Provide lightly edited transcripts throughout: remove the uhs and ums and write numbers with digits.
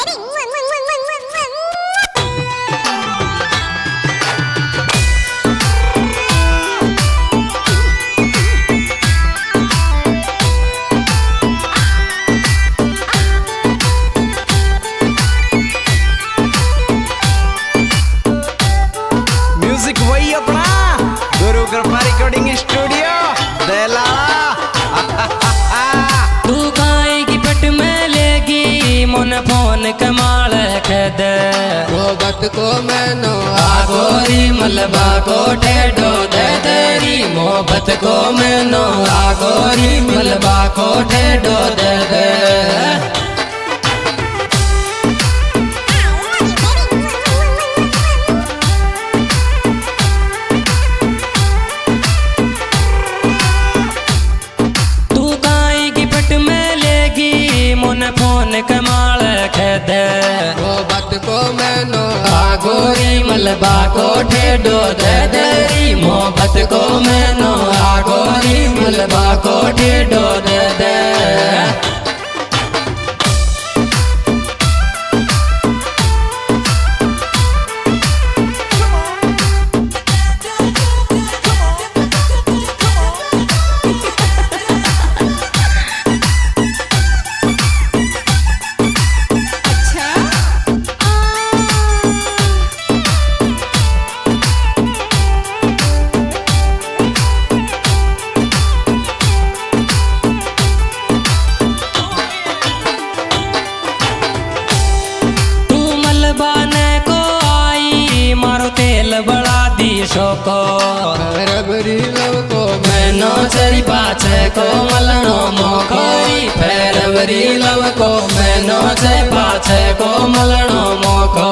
Studio तू काई की पट में लेगी मन फोन कमाल खेद मोहब्बत को मैनो आगोरी मलबा को टेढ़ो दे देरी मोहब्बत को मैनो आगोरी मलबा को टेढ़ो दे दे फोन कमाल खेद मोहब्बत को मैनो आगोरी मलबा को टेढ़ो दे देरी मोहब्बत को मैनो आगोरी मलबा को टेढ़ो दे दे बड़ा दीशो को रबरी लव को मैनो चरी पाछे को मलनो मोखोरी फेरवरी लव को मैनो चरी पाछे को मलनो मोखो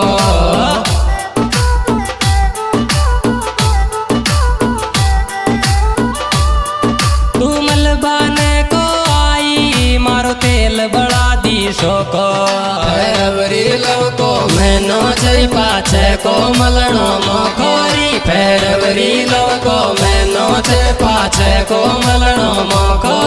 तू मलबाने को आई मारो तेल बड़ा दीशो को रबरी लव को मैनो चरी पाछे को मलनो मोखोरी फेरवरी लव को मैनो चरी पाछे को मलनो मोखो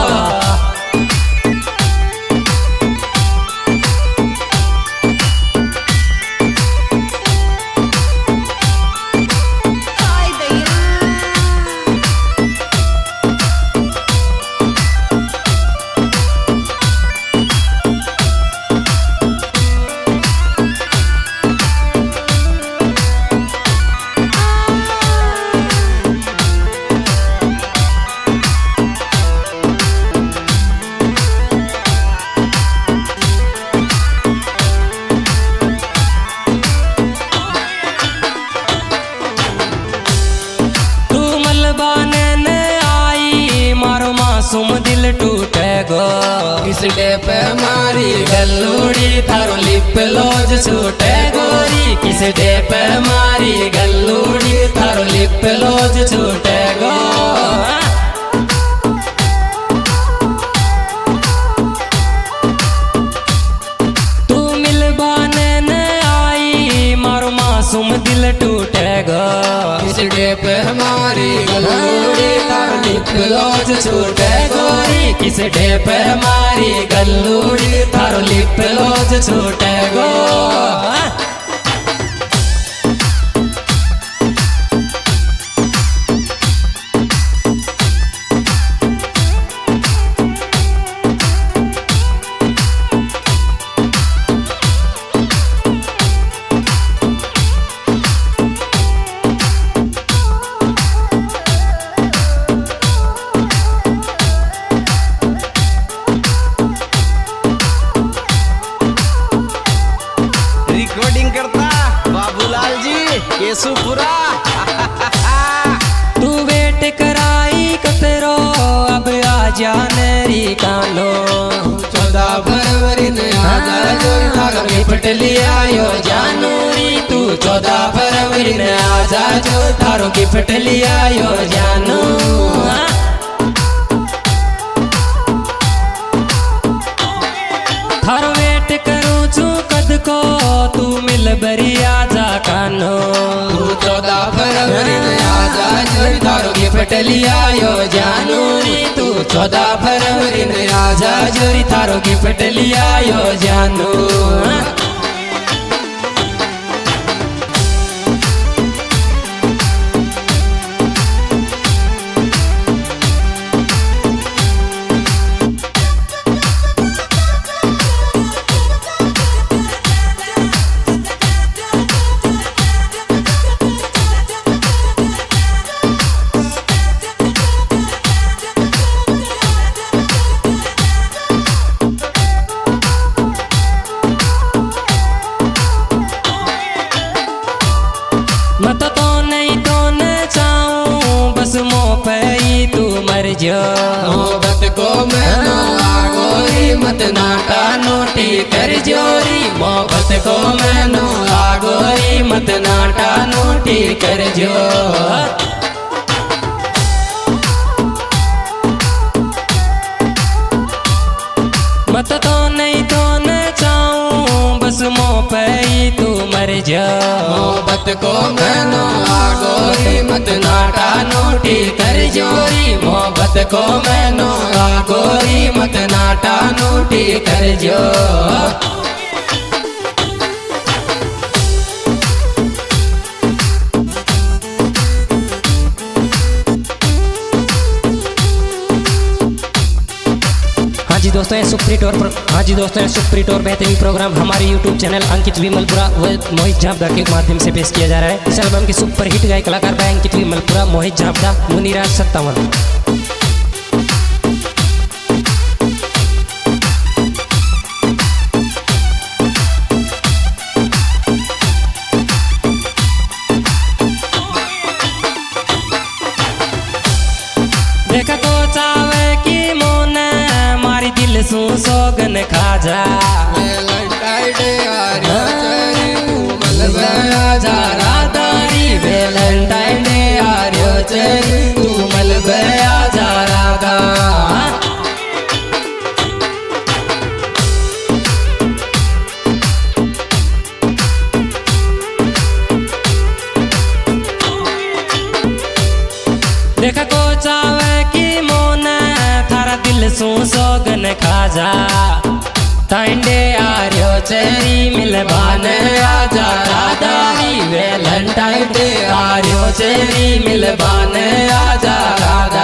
मासूम दिल टूटेगो किस पे मारी गल्लूड़ी थारो लिप लोज छूटे गोरी किस पे मारी गल्लूड़ी थारो लिप लोज छूटे गो तू मिलबाने न आई मारो मासूम दिल टूटेगो किस पे हमारी गल्लूड़ी थारो लिप लोज छूटे गोरी किस पे मारी गल्लूड़ी थारो लिप लोज छूटे गो केशुपुरा तू वेट कराई कतरो अब आ जानेरी कानो 14 फरवरी ने आजा जोरी थारो गिफ्ट लिया यो जानूरी तू 14 फरवरी ने आजा जो थारो गिफ्ट लिया यो जानू थारो वेट करूं छू कद को तू मिल बरी आजा कानो 14 फरवरी ने आजा जोरी थारो गिफ्ट लिया यो जानूरी तू 14 फरवरी ने आजा जोरी थारो गिफ्ट लिया यो जानू जो मोहब्बत को मैनो आगोरी मत नाटा नोटी कर जोरी मोहब्बत को मैनो आगोरी मत नाटा नोटी कर जो मत तो नहीं तो न चाहूं बस मोह पे ही तू मर जा मोहब्बत को मैनो आगोरी मत नाटा नोटी कर जोरी मोहब्बत को मैनो आगोरी मत नाटा नोटी कर जो जी दोस्तों ये सुप्रीट और सुप्रीट और बेहतरीन प्रोग्राम हमारे YouTube चैनल अंकित विमलपुरा व मोहित झाबदा के माध्यम से पेश किया जा रहा है। इस एल्बम के सुपर हिट गायक कलाकार भाई अंकित विमलपुरा, मोहित झाबदा, मुनीराज 57। देखा तो चावे की मोन मारी दिल सू सोगन खाजा वेलेंटाइन डे आर्यो चरी तू मलबया जा राधारी वेलेंटाइन डे आर्यो चरी तू मलबया जा राधा देखा को चावे की मोन थारा दिल सू सोगन खाजा तांडे आर्यो चेरी मिलबान आजा राधारी वेलेंटाइन डे आर्यो चेरी मिलबान आजा राधा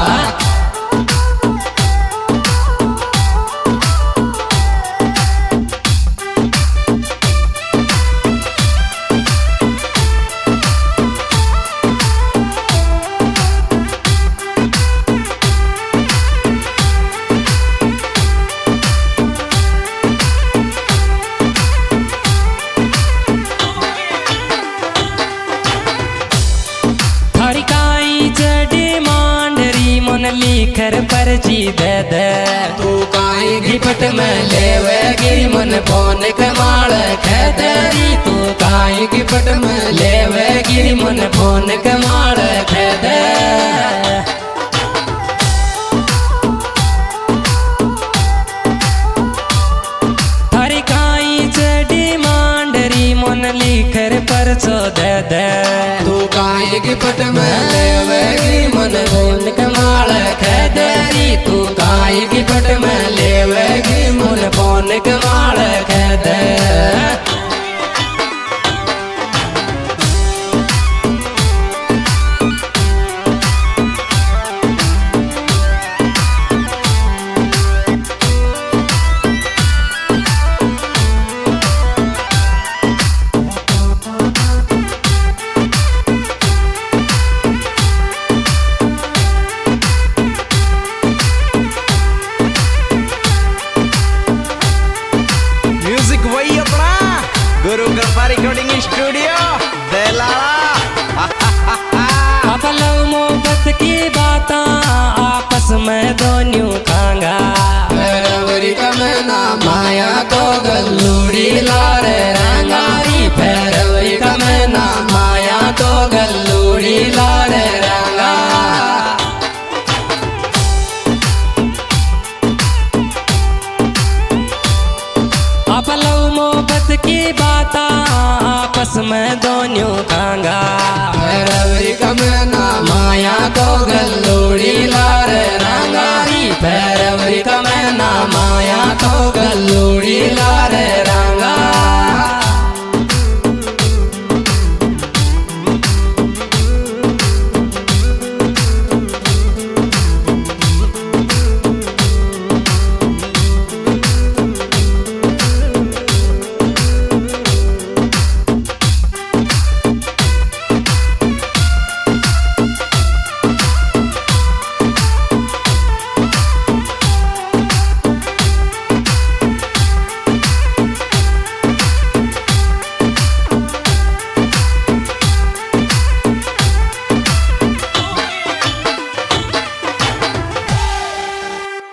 लिखर पर्ची दे दे तू काई गिफ्ट में लेवेगी मन फोन कमाल खैदरी तू काई गिफ्ट में लेवेगी मन फोन कमाल खैदे थारी काई चढ़ी मांडरी मन लिखर परचो दे दे तू काई गिफ्ट में लेवेगी मन फोन कमाल खैदरी तू काई गिफ्ट में लेवेगी मन फोन कमाल खैदे गुरु कृपा रिकॉर्डिंग स्टूडियो देलाला। अब लव मोहब्बत की बाता आपस में दोनों खांगा फरवरी का महीना माया को गल्लूड़ी लारे रंगारी फरवरी का महीना माया तो गल्लूड़ी लारे रंगा अब लव मोहब्बत की बाता आपस में दोनों खांगा फरवरी का महीना माया तो गल्लूड़ी लारे रंगारी फरवरी का महीना माया तो गल्लूड़ी लारे